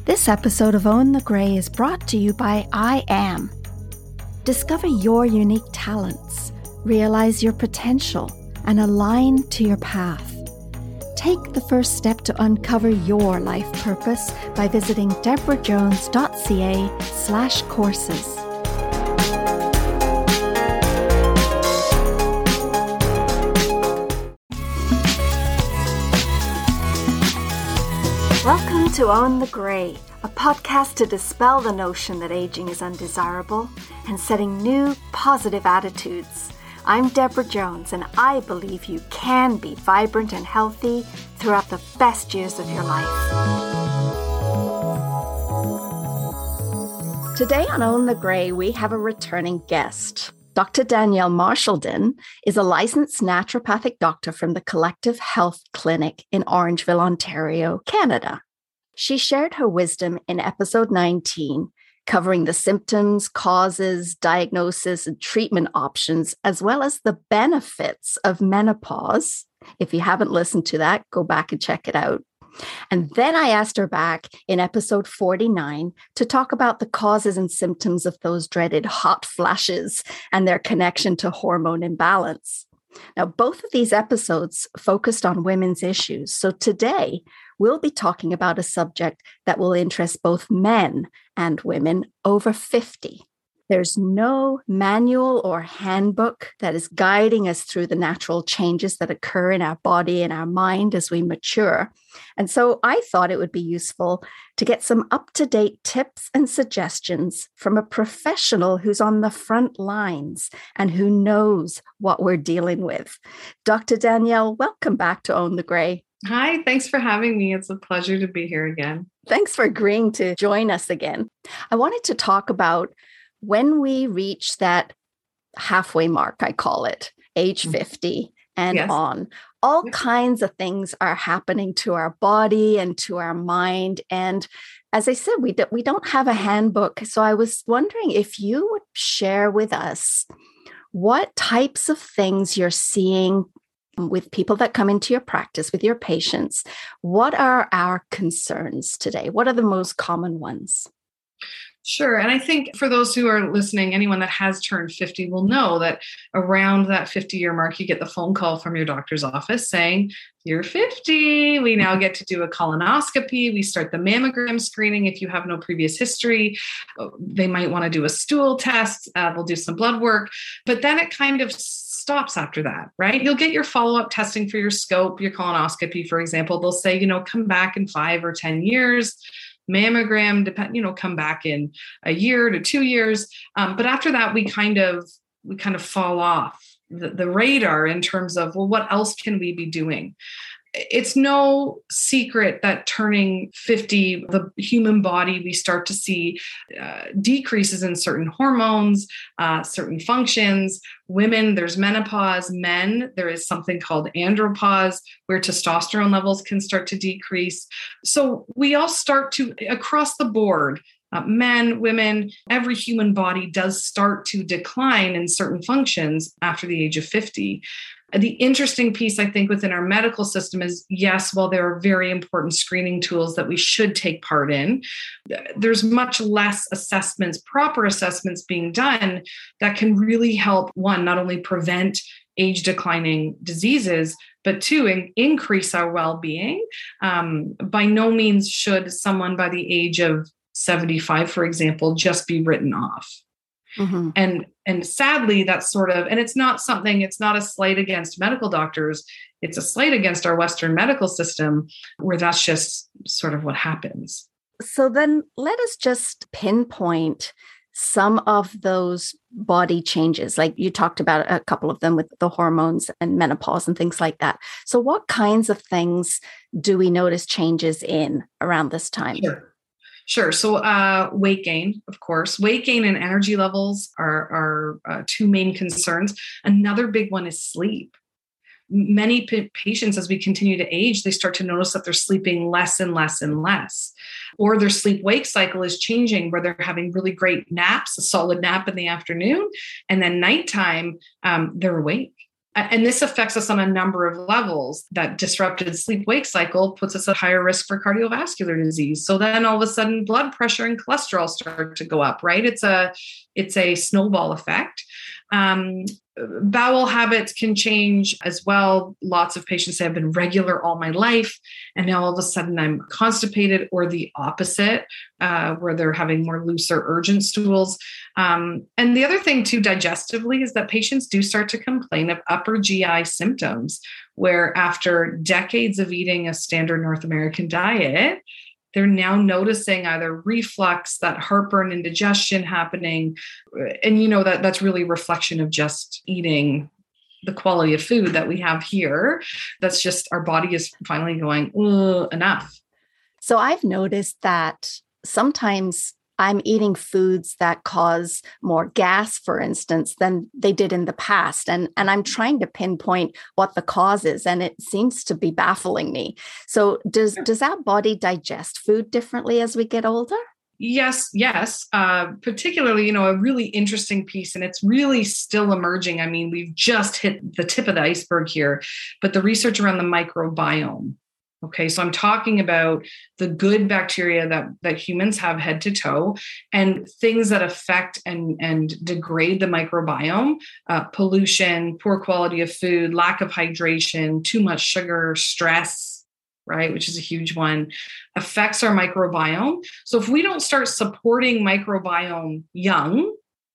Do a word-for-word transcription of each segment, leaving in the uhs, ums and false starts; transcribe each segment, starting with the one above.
This episode of Own the Grey is brought to you by I Am. Discover your unique talents, realize your potential, and align to your path. Take the first step to uncover your life purpose by visiting deborahjones.ca slash courses. Welcome to Own the Grey, a podcast to dispel the notion that aging is undesirable and setting new, positive attitudes. I'm Deborah Jones, and I believe you can be vibrant and healthy throughout the best years of your life. Today on Own the Grey, we have a returning guest. Doctor Danielle Marchaldon is a licensed naturopathic doctor from the Collective Health Clinic in Orangeville, Ontario, Canada. She shared her wisdom in episode nineteen, covering the symptoms, causes, diagnosis, and treatment options, as well as the benefits of menopause. If you haven't listened to that, go back and check it out. And then I asked her back in episode forty-nine to talk about the causes and symptoms of those dreaded hot flashes and their connection to hormone imbalance. Now, both of these episodes focused on women's issues. So today, we'll be talking about a subject that will interest both men and women over fifty. There's no manual or handbook that is guiding us through the natural changes that occur in our body and our mind as we mature. And so I thought it would be useful to get some up-to-date tips and suggestions from a professional who's on the front lines and who knows what we're dealing with. Doctor Danielle, welcome back to Own the Grey. Hi, thanks for having me. It's a pleasure to be here again. Thanks for agreeing to join us again. I wanted to talk about when we reach that halfway mark, I call it, age fifty and yes. on, all yes. kinds of things are happening to our body and to our mind. And as I said, we, do, we don't have a handbook. So I was wondering if you would share with us what types of things you're seeing with people that come into your practice, with your patients. What are our concerns today? What are the most common ones? Sure. And I think for those who are listening, anyone that has turned fifty will know that around that fifty-year mark, you get the phone call from your doctor's office saying, you're fifty. We now get to do a colonoscopy. We start the mammogram screening. If you have no previous history, they might want to do a stool test. Uh, they'll do some blood work. But then it kind of stops after that, right? You'll get your follow-up testing for your scope, your colonoscopy, for example. They'll say, you know, come back in five or ten years. Mammogram, depend, you know, come back in a year to two years. Um, but after that, we kind of we kind of fall off the, the radar in terms of, well, what else can we be doing? It's no secret that turning fifty, the human body, we start to see uh, decreases in certain hormones, uh, certain functions. Women, there's menopause. Men, there is something called andropause, where testosterone levels can start to decrease. So we all start to, across the board, uh, men, women, every human body does start to decline in certain functions after the age of fifty. The interesting piece, I think, within our medical system is, yes, while there are very important screening tools that we should take part in, there's much less assessments, proper assessments being done that can really help, one, not only prevent age declining diseases, but two, in, increase our well-being. Um, by no means should someone by the age of seventy-five, for example, just be written off. Mm-hmm. And and sadly, that's sort of, and it's not something, it's not a slight against medical doctors. It's a slight against our Western medical system, where that's just sort of what happens. So then let us just pinpoint some of those body changes. Like you talked about a couple of them with the hormones and menopause and things like that. So what kinds of things do we notice changes in around this time? Sure. Sure. So uh, weight gain, of course. Weight gain and energy levels are, are uh, two main concerns. Another big one is sleep. Many p- patients, as we continue to age, they start to notice that they're sleeping less and less and less, or their sleep-wake cycle is changing, where they're having really great naps, a solid nap in the afternoon, and then nighttime, um, they're awake. And this affects us on a number of levels. That disrupted sleep-wake cycle puts us at higher risk for cardiovascular disease. So then all of a sudden blood pressure and cholesterol start to go up, right? It's a, it's a snowball effect. Um, bowel habits can change as well. Lots of patients say I've been regular all my life, and now all of a sudden I'm constipated, or the opposite, uh, where they're having more loose or urgent stools. Um, and the other thing too, digestively, is that patients do start to complain of upper G I symptoms, where after decades of eating a standard North American diet, they're now noticing either reflux, that heartburn, indigestion happening. And, you know, that that's really a reflection of just eating the quality of food that we have here. That's just, our body is finally going, enough. So I've noticed that sometimes I'm eating foods that cause more gas, for instance, than they did in the past. And, and I'm trying to pinpoint what the cause is, and it seems to be baffling me. So does, does our body digest food differently as we get older? Yes, yes. Uh, particularly, you know, a really interesting piece, and it's really still emerging. I mean, we've just hit the tip of the iceberg here, but the research around the microbiome. Okay, so I'm talking about the good bacteria that, that humans have head to toe, and things that affect and, and degrade the microbiome, uh, pollution, poor quality of food, lack of hydration, too much sugar, stress, right, which is a huge one, affects our microbiome. So if we don't start supporting microbiome young,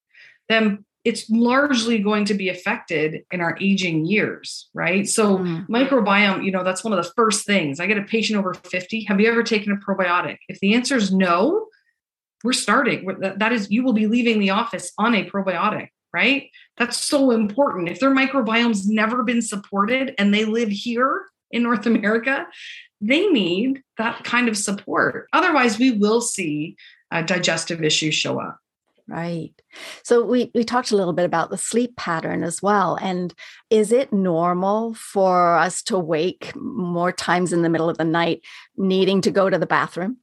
then it's largely going to be affected in our aging years, right? So mm. microbiome, you know, that's one of the first things. I get a patient over fifty. Have you ever taken a probiotic? If the answer is no, we're starting. That is, you will be leaving the office on a probiotic, right? That's so important. If their microbiome's never been supported and they live here in North America, they need that kind of support. Otherwise, we will see uh, digestive issues show up. Right. So we, we talked a little bit about the sleep pattern as well. And is it normal for us to wake more times in the middle of the night needing to go to the bathroom?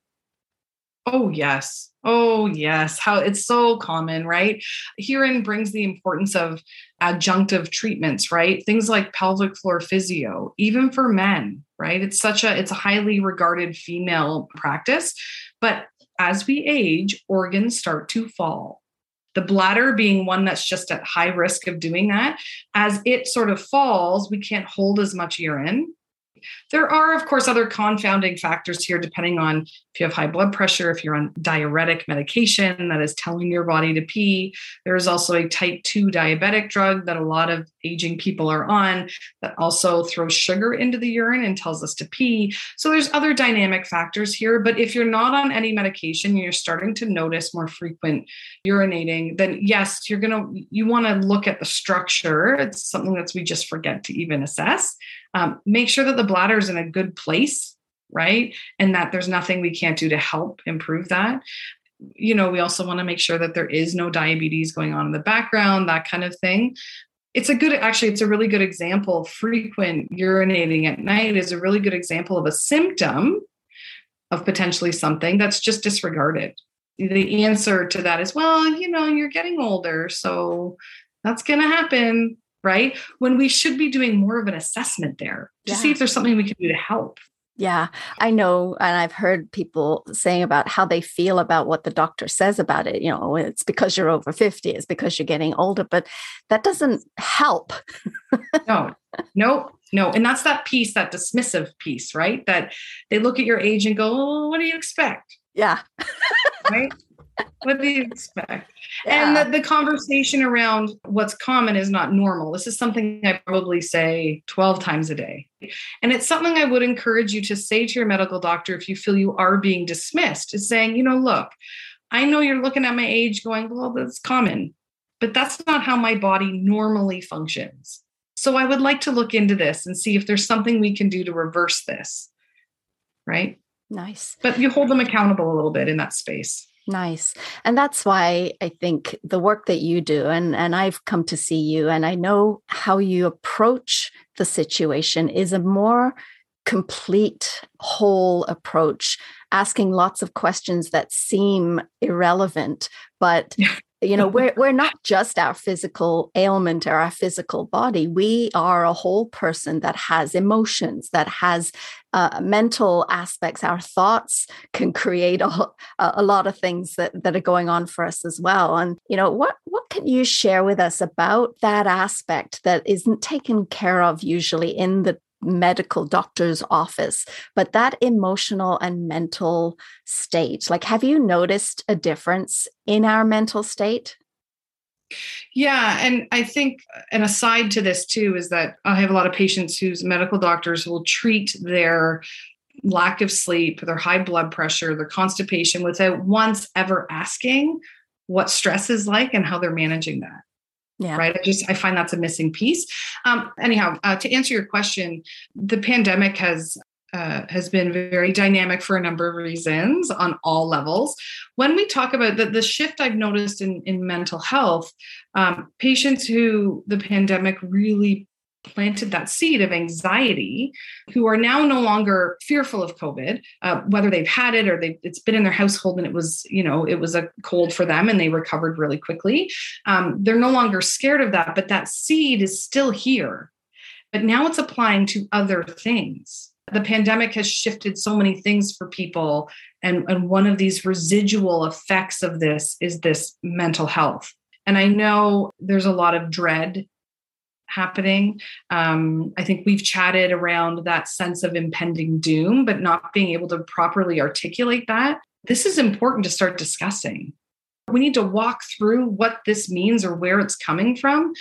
Oh, yes. Oh, yes. How it's so common, right? Herein brings the importance of adjunctive treatments, right? Things like pelvic floor physio, even for men, right? It's such a, it's a highly regarded female practice, but as we age, organs start to fall. The bladder being one that's just at high risk of doing that. As it sort of falls, we can't hold as much urine. There are, of course, other confounding factors here, depending on if you have high blood pressure, if you're on diuretic medication that is telling your body to pee. There is also a type two diabetic drug that a lot of aging people are on that also throws sugar into the urine and tells us to pee. So there's other dynamic factors here. But if you're not on any medication and you're starting to notice more frequent urinating, then yes, you're going to, you want to look at the structure. It's something that we just forget to even assess. Um, make sure that the bladder is in a good place, right? And that there's nothing we can't do to help improve that. You know, we also want to make sure that there is no diabetes going on in the background, that kind of thing. It's a good, actually, it's a really good example. Frequent urinating at night is a really good example of a symptom of potentially something that's just disregarded. The answer to that is, well, you know, you're getting older, so that's going to happen. Right? When we should be doing more of an assessment there to yeah. see if there's something we can do to help. Yeah, I know. And I've heard people saying about how they feel about what the doctor says about it. You know, it's because you're over fifty, it's because you're getting older, but that doesn't help. no, no, no. And that's that piece, that dismissive piece, right? That they look at your age and go, oh, what do you expect? Yeah. Right? What do you expect? Yeah. And the, the conversation around what's common is not normal. This is something I probably say twelve times a day. And it's something I would encourage you to say to your medical doctor if you feel you are being dismissed, is saying, you know, look, I know you're looking at my age going, well, that's common, but that's not how my body normally functions. So I would like to look into this and see if there's something we can do to reverse this. Right? Nice. But you hold them accountable a little bit in that space. Nice. And that's why I think the work that you do, and, and I've come to see you, and I know how you approach the situation is a more complete, whole approach, asking lots of questions that seem irrelevant, but You know, we're we're not just our physical ailment or our physical body. We are a whole person that has emotions, that has uh, mental aspects. Our thoughts can create a, a lot of things that, that are going on for us as well. And, you know, what what can you share with us about that aspect that isn't taken care of usually in the medical doctor's office, but that emotional and mental state? Like, have you noticed a difference in our mental state? Yeah. And I think an aside to this too, is that I have a lot of patients whose medical doctors will treat their lack of sleep, their high blood pressure, their constipation without once ever asking what stress is like and how they're managing that. Yeah. Right. I just, I find that's a missing piece. Um, anyhow, uh, to answer your question, the pandemic has, uh, has been very dynamic for a number of reasons on all levels. When we talk about the, the shift I've noticed in, in mental health, um, patients who the pandemic really planted that seed of anxiety, who are now no longer fearful of COVID, uh, whether they've had it or they it's been in their household and it was, you know, it was a cold for them and they recovered really quickly. Um, they're no longer scared of that, but that seed is still here. But now it's applying to other things. The pandemic has shifted so many things for people. And, and one of these residual effects of this is this mental health. And I know there's a lot of dread happening. Um, I think we've chatted around that sense of impending doom, but not being able to properly articulate that. This is important to start discussing. We need to walk through what this means or where it's coming from,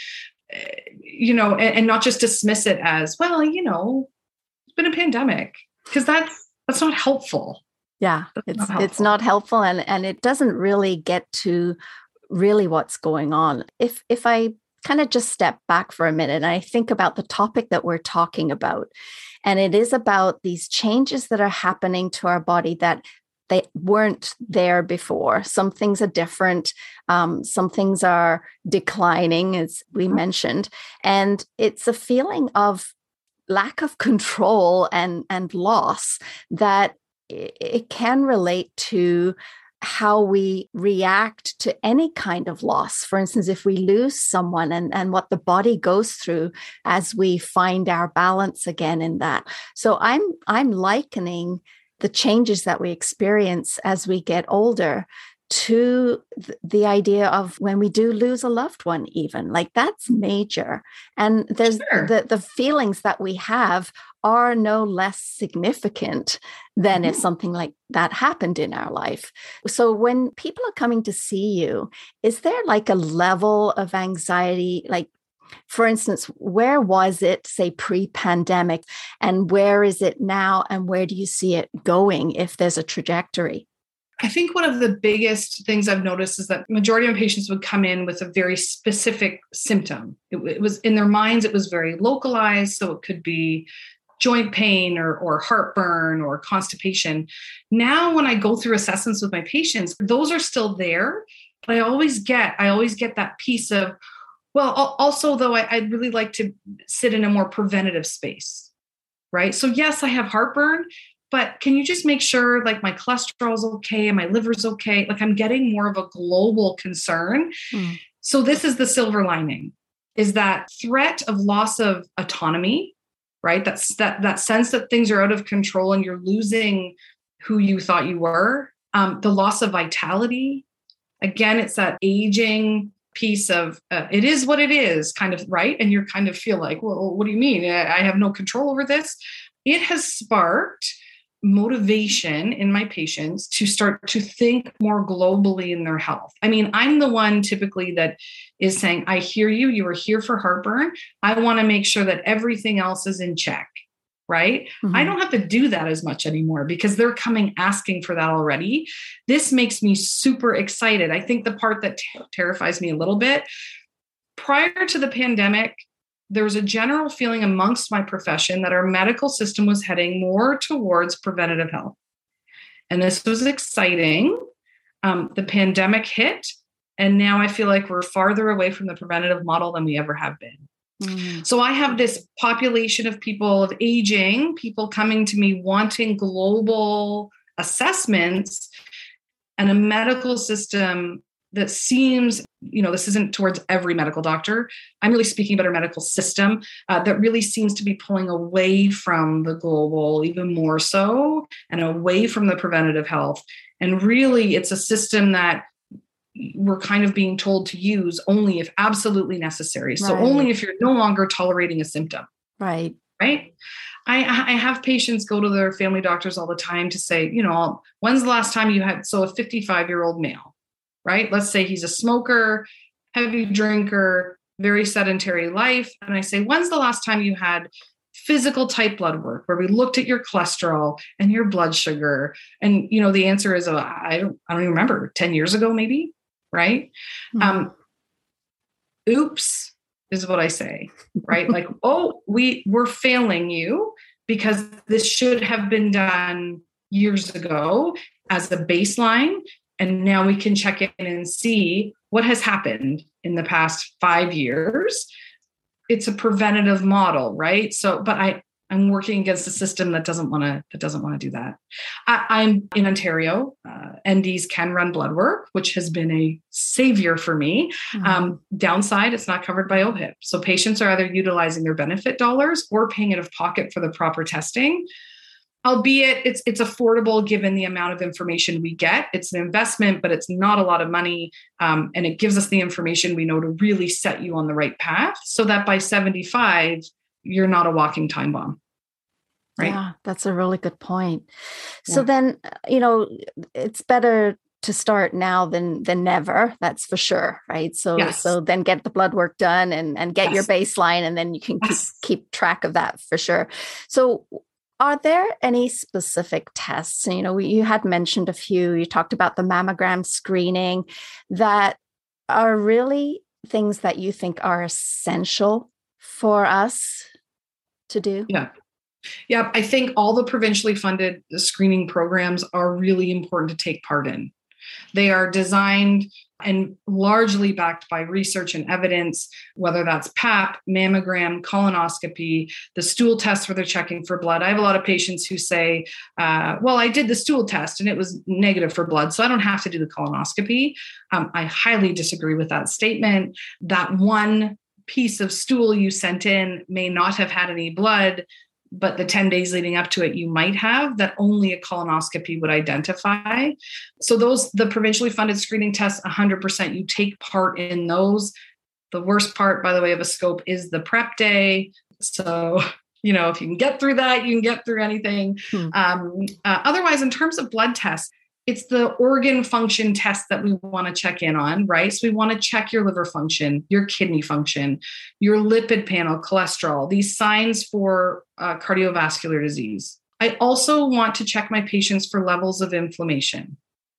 you know, and, and not just dismiss it as, well, you know, it's been a pandemic, because that's that's not helpful. Yeah, that's it's not helpful. it's not helpful, and and it doesn't really get to really what's going on. If if I kind of just step back for a minute and I think about the topic that we're talking about, and it is about these changes that are happening to our body that they weren't there before. Some things are different. Um, some things are declining, as we mentioned. And it's a feeling of lack of control and, and loss that it can relate to how we react to any kind of loss. For instance, if we lose someone and, and what the body goes through as we find our balance again in that. So I'm I'm likening the changes that we experience as we get older to th- the idea of when we do lose a loved one, even. Like, that's major. And there's Sure. the, the feelings that we have are no less significant than mm-hmm. if something like that happened in our life. So when people are coming to see you, is there like a level of anxiety? Like, for instance, where was it, say, pre-pandemic, and where is it now, and where do you see it going if there's a trajectory? I think one of the biggest things I've noticed is that majority of patients would come in with a very specific symptom. It, it was in their minds, it was very localized. So it could be joint pain or, or heartburn or constipation. Now, when I go through assessments with my patients, those are still there, but I always get, I always get that piece of, well, also though, I, I'd really like to sit in a more preventative space, right? So yes, I have heartburn, but can you just make sure like my cholesterol's okay and my liver's okay? Like, I'm getting more of a global concern. Mm. So this is the silver lining, is that threat of loss of autonomy, right? That's that, that sense that things are out of control and you're losing who you thought you were. Um, the loss of vitality. Again, it's that aging piece of uh, it is what it is kind of, right? And you kind of feel like, well, what do you mean? I have no control over this. It has sparked motivation in my patients to start to think more globally in their health. I mean, I'm the one typically that is saying, I hear you, you were here for heartburn. I want to make sure that everything else is in check, right? Mm-hmm. I don't have to do that as much anymore because they're coming asking for that already. This makes me super excited. I think the part that t- terrifies me a little bit, prior to the pandemic, there was a general feeling amongst my profession that our medical system was heading more towards preventative health. And this was exciting. Um, the pandemic hit, and now I feel like we're farther away from the preventative model than we ever have been. Mm. So I have this population of people of aging, people coming to me wanting global assessments, and a medical system that seems, you know, this isn't towards every medical doctor. I'm really speaking about our medical system uh, that really seems to be pulling away from the global, even more so, and away from the preventative health. And really, it's a system that we're kind of being told to use only if absolutely necessary. So Right. only if you're no longer tolerating a symptom. Right. Right. I, I have patients go to their family doctors all the time to say, you know, when's the last time you had, so a fifty-five year old male, right? Let's say he's a smoker, heavy drinker, very sedentary life. And I say, when's the last time you had physical type blood work where we looked at your cholesterol and your blood sugar? And, you know, the answer is, uh, I don't, I don't even remember, ten years ago, maybe. Right. Mm-hmm. Um, oops is what I say, right? Like, oh, we we're failing you because this should have been done years ago as a baseline. And now we can check in and see what has happened in the past five years. It's a preventative model, right? So, but I, I'm working against a system that doesn't want to, that doesn't want to do that. I, I'm in Ontario. Uh, N Ds can run blood work, which has been a savior for me. Mm-hmm. Um, downside, it's not covered by O H I P. So patients are either utilizing their benefit dollars or paying out of pocket for the proper testing. Albeit it's it's affordable given the amount of information we get. It's an investment, but it's not a lot of money. Um, and it gives us the information we know to really set you on the right path so that by seventy-five, you're not a walking time bomb. Right? Yeah, that's a really good point. Yeah. So then, you know, it's better to start now than than never. That's for sure, right? So yes. so then get the blood work done and, and get yes. your baseline, and then you can yes. keep, keep track of that for sure. So are there any specific tests? You know, you had mentioned a few. You talked about the mammogram screening that are really things that you think are essential for us to do? Yeah. Yeah. I think all the provincially funded screening programs are really important to take part in. They are designed and largely backed by research and evidence, whether that's P A P, mammogram, colonoscopy, the stool test where they're checking for blood. I have a lot of patients who say, uh, well, I did the stool test and it was negative for blood, so I don't have to do the colonoscopy. Um, I highly disagree with that statement. That one piece of stool you sent in may not have had any blood, but the ten days leading up to it, you might have, that only a colonoscopy would identify. So those, the provincially funded screening tests, one hundred percent you take part in those. The worst part, by the way, of a scope is the prep day. So, you know, if you can get through that, you can get through anything. Hmm. Um, uh, otherwise, in terms of blood tests, it's the organ function test that we want to check in on, right? So we want to check your liver function, your kidney function, your lipid panel, cholesterol, these signs for uh, cardiovascular disease. I also want to check my patients for levels of inflammation.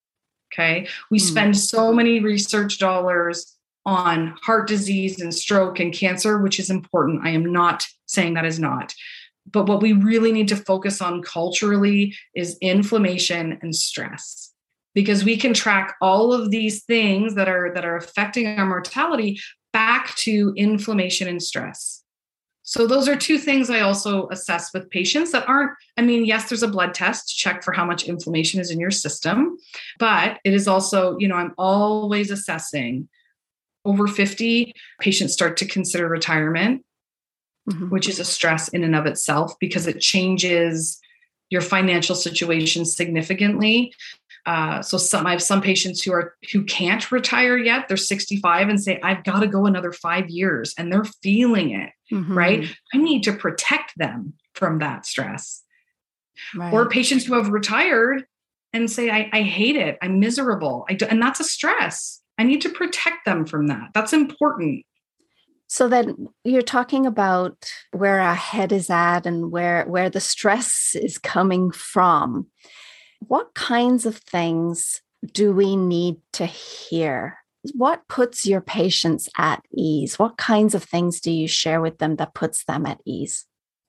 Okay. We mm. spend so many research dollars on heart disease and stroke and cancer, which is important. I am not saying that is not. But what we really need to focus on culturally is inflammation and stress, because we can track all of these things that are that are affecting our mortality back to inflammation and stress. So those are two things I also assess with patients that aren't, I mean, yes, there's a blood test to check for how much inflammation is in your system, but it is also, you know, I'm always assessing. Over fifty, patients start to consider retirement. Mm-hmm. Which is a stress in and of itself because it changes your financial situation significantly. Uh, so some I have some patients who are who can't retire yet. They're sixty-five and say, I've got to go another five years, and they're feeling it, mm-hmm. right? I need to protect them from that stress. Right. Or patients who have retired and say, I, I hate it. I'm miserable. I do, and that's a stress. I need to protect them from that. That's important. So then you're talking about where our head is at and where, where the stress is coming from. What kinds of things do we need to hear? What puts your patients at ease? What kinds of things do you share with them that puts them at ease?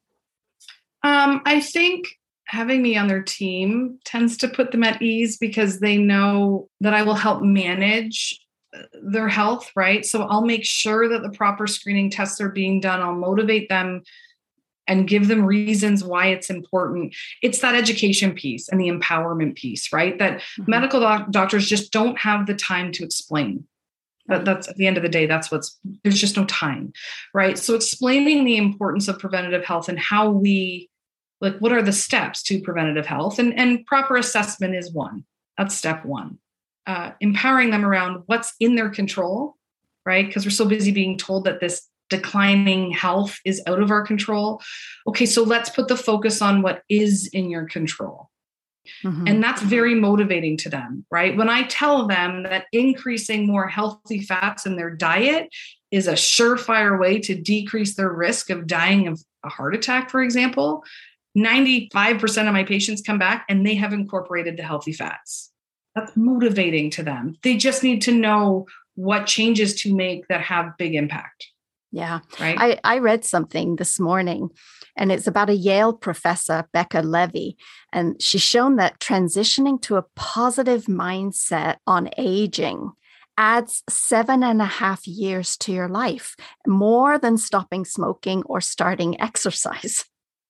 Um, I think having me on their team tends to put them at ease because they know that I will help manage their health, right? So I'll make sure that the proper screening tests are being done. I'll motivate them and give them reasons why it's important. It's that education piece and the empowerment piece, right? That mm-hmm. medical doc- doctors just don't have the time to explain. That, that's at the end of the day, that's what's, there's just no time, right? So explaining the importance of preventative health and how we, like, what are the steps to preventative health, and, and proper assessment is one. That's step one. Uh, empowering them around what's in their control, right? Because we're so busy being told that this declining health is out of our control. Okay, so let's put the focus on what is in your control. Mm-hmm. And that's very motivating to them, right? When I tell them that increasing more healthy fats in their diet is a surefire way to decrease their risk of dying of a heart attack, for example, ninety-five percent of my patients come back and they have incorporated the healthy fats. That's motivating to them. They just need to know what changes to make that have big impact. Yeah. Right. I, I read something this morning, and it's about a Yale professor, Becca Levy, and she's shown that transitioning to a positive mindset on aging adds seven and a half years to your life, more than stopping smoking or starting exercise.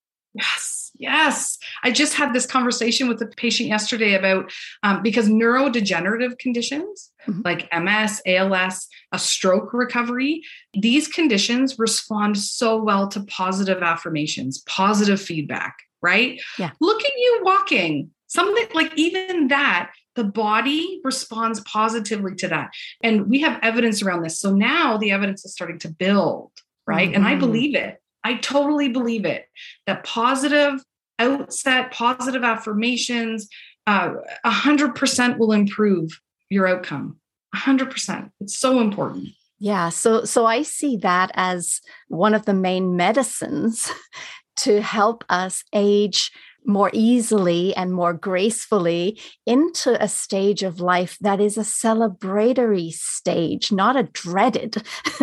Yes, yes. I just had this conversation with a patient yesterday about, um, because neurodegenerative conditions mm-hmm. like M S, A L S, a stroke recovery, these conditions respond so well to positive affirmations, positive feedback, right? Yeah. Look at you walking, something like even that, the body responds positively to that. And we have evidence around this. So now the evidence is starting to build, right? Mm-hmm. And I believe it. I totally believe it, that positive outset, positive affirmations, uh, one hundred percent will improve your outcome. one hundred percent. It's so important. Yeah. So, so I see that as one of the main medicines to help us age more easily and more gracefully into a stage of life that is a celebratory stage, not a dreaded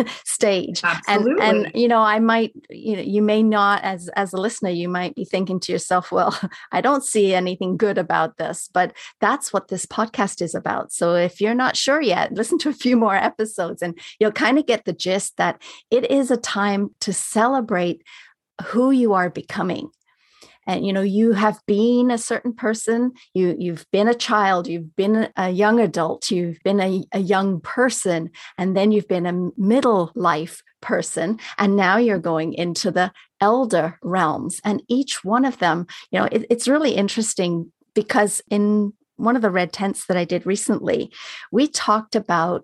stage. Absolutely. And, and, you know, I might, you know, you may not, as, as a listener, you might be thinking to yourself, well, I don't see anything good about this, but that's what this podcast is about. So if you're not sure yet, listen to a few more episodes and you'll kind of get the gist that it is a time to celebrate who you are becoming. And, you know, you have been a certain person, you, you've been a child, you've been a young adult, you've been a, a young person, and then you've been a middle life person. And now you're going into the elder realms. And each one of them, you know, it, it's really interesting because in one of the red tents that I did recently, we talked about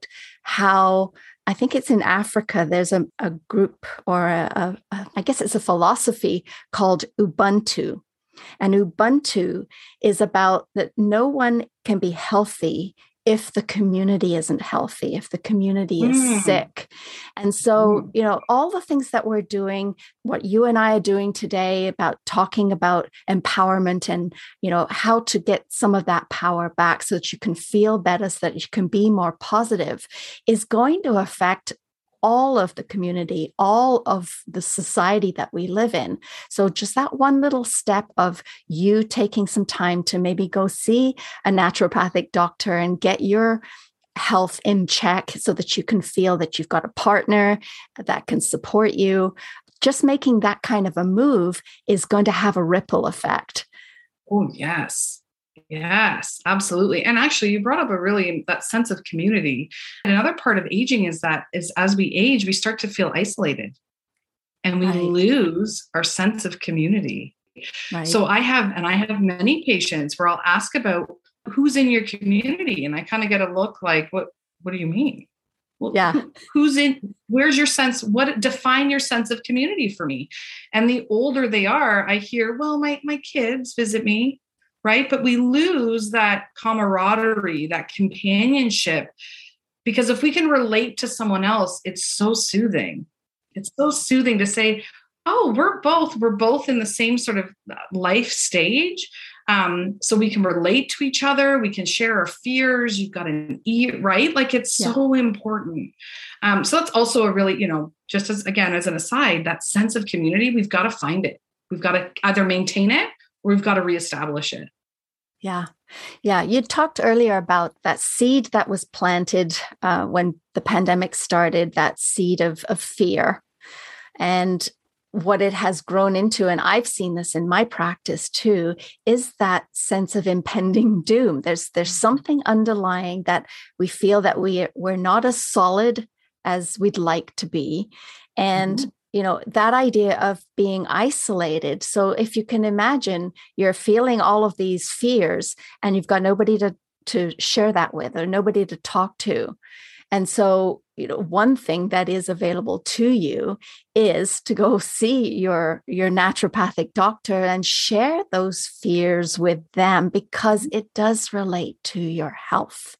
how I think it's in Africa, there's a, a group or a, a, a, I guess it's a philosophy called Ubuntu. And Ubuntu is about that no one can be healthy if the community isn't healthy, if the community is mm. sick. And so, mm. you know, all the things that we're doing, what you and I are doing today about talking about empowerment and, you know, how to get some of that power back so that you can feel better, so that you can be more positive, is going to affect all of the community, all of the society that we live in. So just that one little step of you taking some time to maybe go see a naturopathic doctor and get your health in check so that you can feel that you've got a partner that can support you. Just making that kind of a move is going to have a ripple effect. Oh, yes. Yes, absolutely. And actually, you brought up a really, that sense of community. And another part of aging is that is as we age, we start to feel isolated and we right. lose our sense of community. Right. So I have, and I have many patients where I'll ask about who's in your community. And I kind of get a look like, what, what do you mean? Well, yeah. Who, who's in, where's your sense? What, define your sense of community for me. And the older they are, I hear, well, my, my kids visit me. Right. But we lose that camaraderie, that companionship, because if we can relate to someone else, it's so soothing. It's so soothing to say, oh, we're both, we're both in the same sort of life stage. Um, so we can relate to each other. We can share our fears. You've got an ear, right? Like it's yeah. so important. Um, so that's also a really, you know, just as, again, as an aside, that sense of community, we've got to find it. We've got to either maintain it or we've got to reestablish it. Yeah. Yeah. You talked earlier about that seed that was planted uh, when the pandemic started, that seed of, of fear. And what it has grown into, and I've seen this in my practice too, is that sense of impending doom. There's there's something underlying that we feel that we we're not as solid as we'd like to be. And mm-hmm. you know, that idea of being isolated. So if you can imagine, you're feeling all of these fears and you've got nobody to to share that with or nobody to talk to. And so, you know, one thing that is available to you is to go see your, your naturopathic doctor and share those fears with them, because it does relate to your health.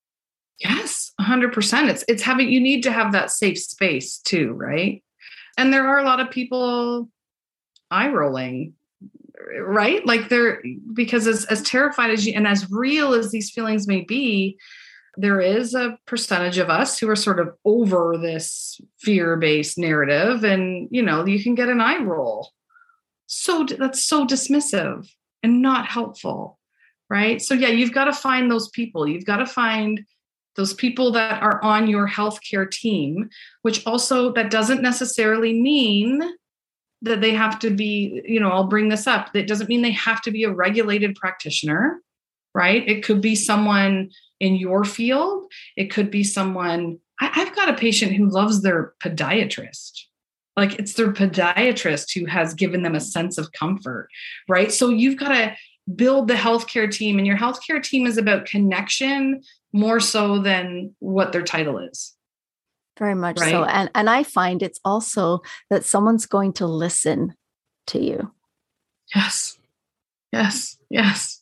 Yes, one hundred percent. It's, it's having, you need to have that safe space too, right? And there are a lot of people eye rolling, right? Like they're, because as, as terrified as you, and as real as these feelings may be, there is a percentage of us who are sort of over this fear-based narrative, and, you know, you can get an eye roll. So that's so dismissive and not helpful, right? So yeah, you've got to find those people. You've got to find those people that are on your healthcare team, which also, that doesn't necessarily mean that they have to be, you know, I'll bring this up. That doesn't mean they have to be a regulated practitioner, right? It could be someone in your field. It could be someone, I, I've got a patient who loves their podiatrist. Like it's their podiatrist who has given them a sense of comfort, right? So you've got to build the healthcare team, and your healthcare team is about connection more so than what their title is. Very much right? so. And, and I find it's also that someone's going to listen to you. Yes. Yes. Yes.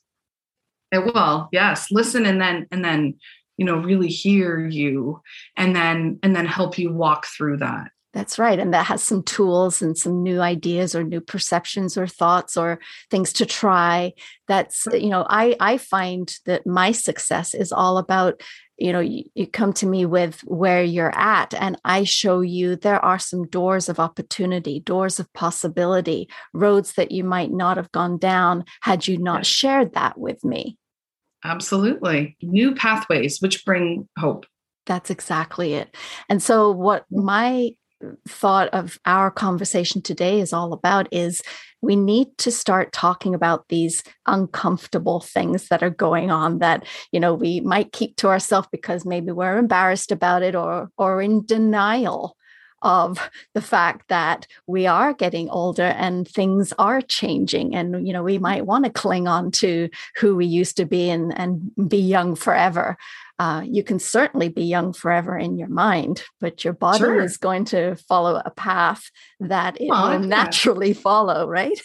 It will. Yes. Listen. And then, and then, you know, really hear you, and then, and then help you walk through that. That's right. And that has some tools and some new ideas or new perceptions or thoughts or things to try. That's, you know, I, I find that my success is all about, you know, you, you come to me with where you're at, and I show you there are some doors of opportunity, doors of possibility, roads that you might not have gone down had you not yes. shared that with me. Absolutely. New pathways, which bring hope. That's exactly it. And so what my thought of our conversation today is all about is we need to start talking about these uncomfortable things that are going on that, you know, we might keep to ourselves because maybe we're embarrassed about it or or in denial of the fact that we are getting older and things are changing. And, you know, we might want to cling on to who we used to be and, and be young forever. Uh, you can certainly be young forever in your mind, but your body sure. is going to follow a path that it well, will naturally follow, right?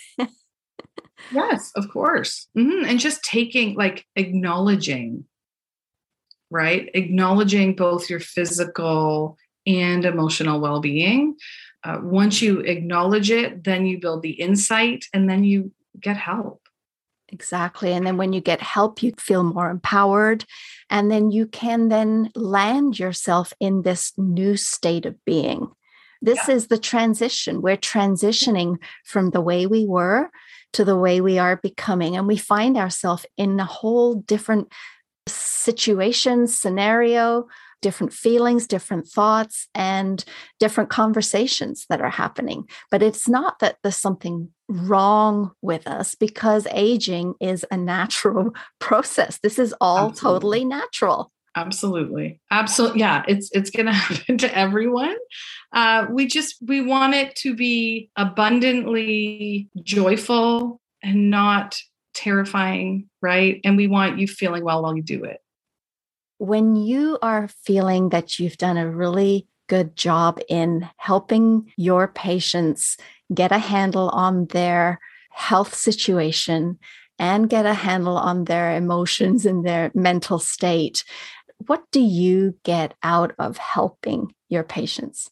Yes, of course. Mm-hmm. And just taking, like, acknowledging, right? Acknowledging both your physical and emotional well-being. Uh, once you acknowledge it, then you build the insight, and then you get help. Exactly. And then when you get help, you feel more empowered. And then you can then land yourself in this new state of being. This yeah. is the transition. We're transitioning from the way we were to the way we are becoming. And we find ourselves in a whole different situation, scenario, different feelings, different thoughts, and different conversations that are happening. But it's not that there's something wrong with us, because aging is a natural process. This is all Absolutely. Totally natural. Absolutely. Absolutely. Yeah, it's it's going to happen to everyone. Uh, we just, we want it to be abundantly joyful and not terrifying, right? And we want you feeling well while you do it. When you are feeling that you've done a really good job in helping your patients get a handle on their health situation and get a handle on their emotions and their mental state, what do you get out of helping your patients?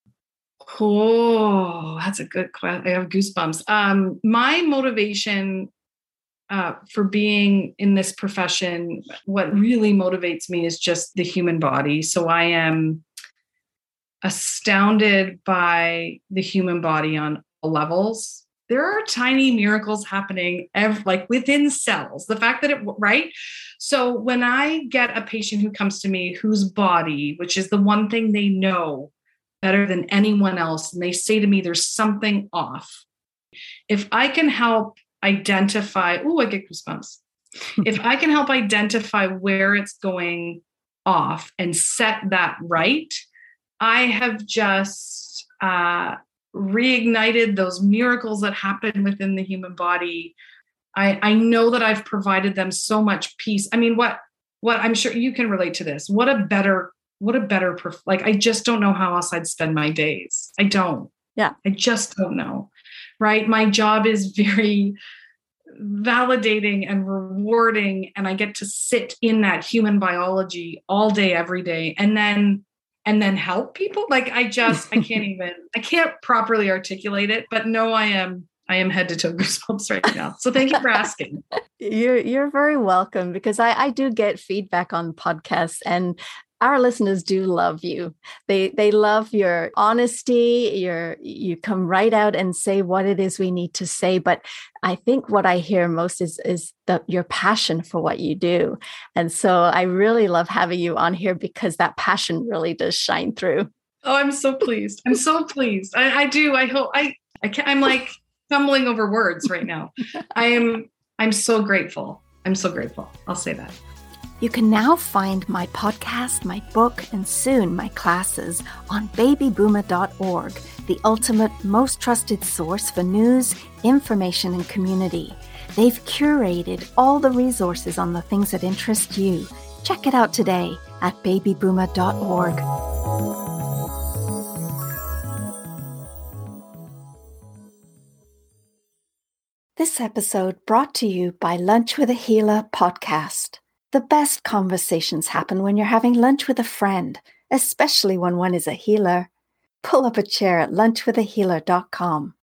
Oh, that's a good question. I have goosebumps. Um, my motivation uh, for being in this profession, what really motivates me is just the human body. So I am astounded by the human body on all levels. There are tiny miracles happening every, like within cells. The fact that it, right? So when I get a patient who comes to me whose body, which is the one thing they know better than anyone else, and they say to me, there's something off. If I can help identify, oh, I get goosebumps. If I can help identify where it's going off and set that right, I have just uh, reignited those miracles that happen within the human body. I, I know that I've provided them so much peace. I mean, what, what I'm sure you can relate to this. What a better, what a better, like, I just don't know how else I'd spend my days. I don't. Yeah. I just don't know. Right. My job is very validating and rewarding. And I get to sit in that human biology all day, every day. And then, and then help people. Like, I just, I can't even, I can't properly articulate it, but no, I am, I am head to toe goosebumps right now. So thank you for asking. You're, you're very welcome, because I, I do get feedback on podcasts, and our listeners do love you. They they love your honesty. Your you come right out and say what it is we need to say. But I think what I hear most is is the, your passion for what you do. And so I really love having you on here, because that passion really does shine through. Oh, I'm so pleased. I'm so pleased. I, I do. I hope I, I can, I'm like stumbling over words right now. I am, I'm so grateful. I'm so grateful. I'll say that. You can now find my podcast, my book, and soon my classes on baby booma dot org, the ultimate, most trusted source for news, information, and community. They've curated all the resources on the things that interest you. Check it out today at baby booma dot org. This episode brought to you by Lunch with a Healer podcast. The best conversations happen when you're having lunch with a friend, especially when one is a healer. Pull up a chair at lunch with a healer dot com.